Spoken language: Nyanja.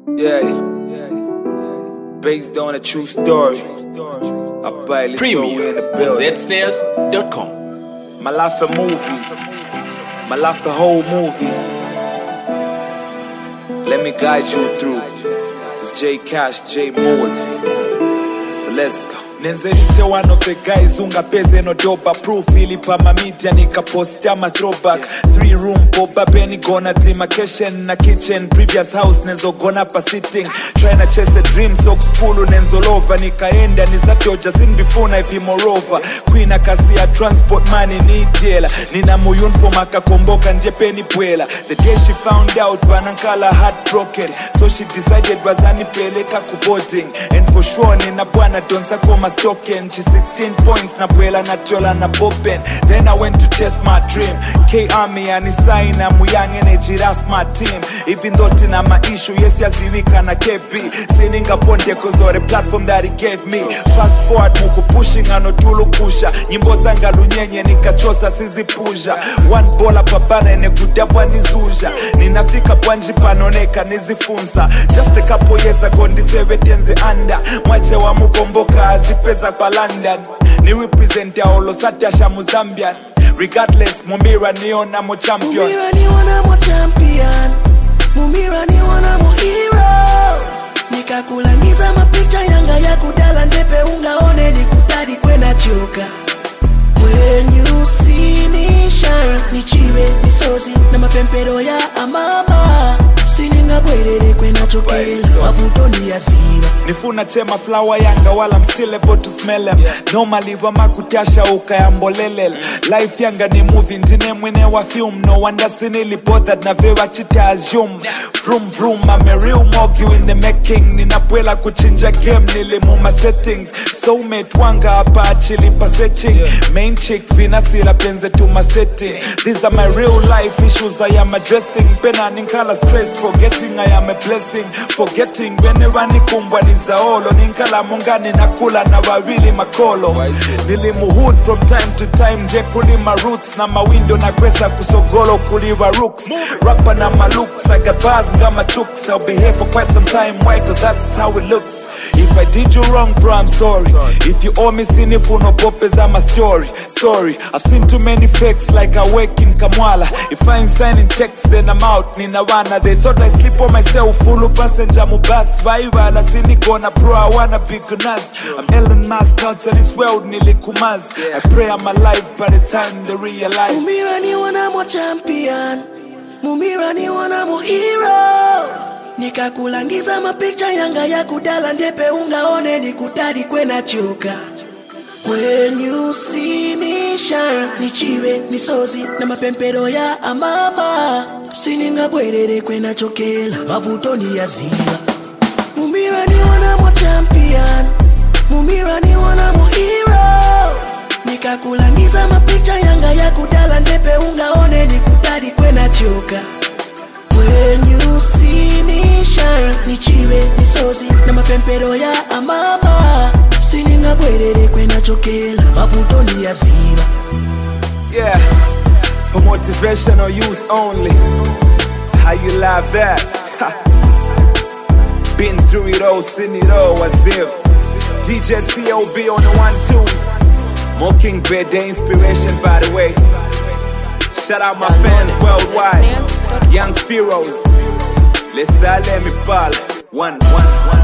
Based on a true story. I barely Premium on zsnares.com. My life a movie. My life a whole movie. Let me guide you through. It's J Cash, J Mood. So let's go. Nenzeriche one of the guys ungapeze no doba proof ilipa media nikaposta ma throwback 3-room boba penny gonna demarcation na kitchen previous house nenzo gonna pa sitting trying to chase a dream so school nenzo lova nikaenda nizatoja sin before na ipi moreover queen akasi ya transport money ni jela nina muyun for makakomboka nje penny bwela the day she found out banankala heartbroken so she decided wazani peleka kuboarding and for sure nina bwana donsa koma token, she 16 points na bwela na tiola na bopen. Then I went to chase my dream. K-Army and sign I'm young energy, that's my team. Even though tina my issue, yes yaziwika na KB. Sailing upon cause or the platform that he gave me. Fast forward muku pushing anotulu pusha. Nyimbo zanga lunyenye nikachosa sizi pusha. One bola papana ene kudabwa nizuja. Ninafika pwanji panoneka nizifunza. Just a couple years ago ndisewe tenze anda. Mwache wa mukomboka azipeza kwa London. Ni represent ya Olosati shamu Zambian. Regardless, Mumira ni ona mo champion. Mumira ni ona mo champion. Mumira ni ona mo hero. Nikakulangiza mapicha yanga ya kudala ndepe ungaone nikutadi kwena choka. When you see me shine, nichiwe, nisozi, na mapempero ya amama. Sininga bwerere kwena chokela, mavuto ni yasiba. Nifuna chema flower yanga while I'm still able to smell them. Normally wama kutasha uka ya mbolelel. Life yanga ni movie ndine mwene wa film. No wonder sinili bothered na vewa chita assume. Vroom vroom, I'm a real mogu in the making. Ninapwela kuchinja game nilimuma settings. Soulmate wanga hapa achili pa searching. Main chick vinasila penze to my setting. These are my real life issues I am addressing. Pena ninkala stressed, forgetting I am a blessing. Forgetting whenever nikumbwa nizaolo. Ninkala mungani nakula na wawili makolo. Nilimuhood from time to time. Je kuli ma roots na ma window na kwesa kusogolo kuliwa rooks. Rapper na ma looks. I got bars nga ma chooks. I'll be here for quite some time. Why? Cause that's how it looks. If I did you wrong, bro, I'm sorry. If you owe me sinifuno popes, I'm a story. Sorry, I've seen too many fakes like I work in Kamwala. If I ain't signing checks, then I'm out. Ninawana, they thought I sleep on myself. Full of passenger mubas. Viral, I see gonna pro, I wanna be gunners. I'm Elon Musk out of this world, nilikumaz. I pray I'm alive by the time they realize. Mumira ni wana mo champion. Mumira ni wana mo hero. Nikakulangiza mapicha yanga ya kudala ndepe ungaone nikutadi kwena choka. When you see me shine, nichiwe, nisozi, na mapempero ya amama. Sininga bwerere kwena chokela, mavuto ni yaziba. Mumira ni wana mo champion. Mumira ni wana mo hero. Nikakulangiza mapicha yanga ya kudala ndepe ungaone nikutadi kwena choka. When you see me shine, nichiwe, nisozi, na mapempero ya amama. Sininga bwerere kwena chokela, mavuto ni yaziba. Yeah, for motivational use only. How you love that? Been through it all, seen it all, what's it? DJ COB on the 1-2s. Mockingbird, the inspiration by the way. Shout out my fans worldwide. Young Feroz. Let's all let me fall. 1, 1, 1.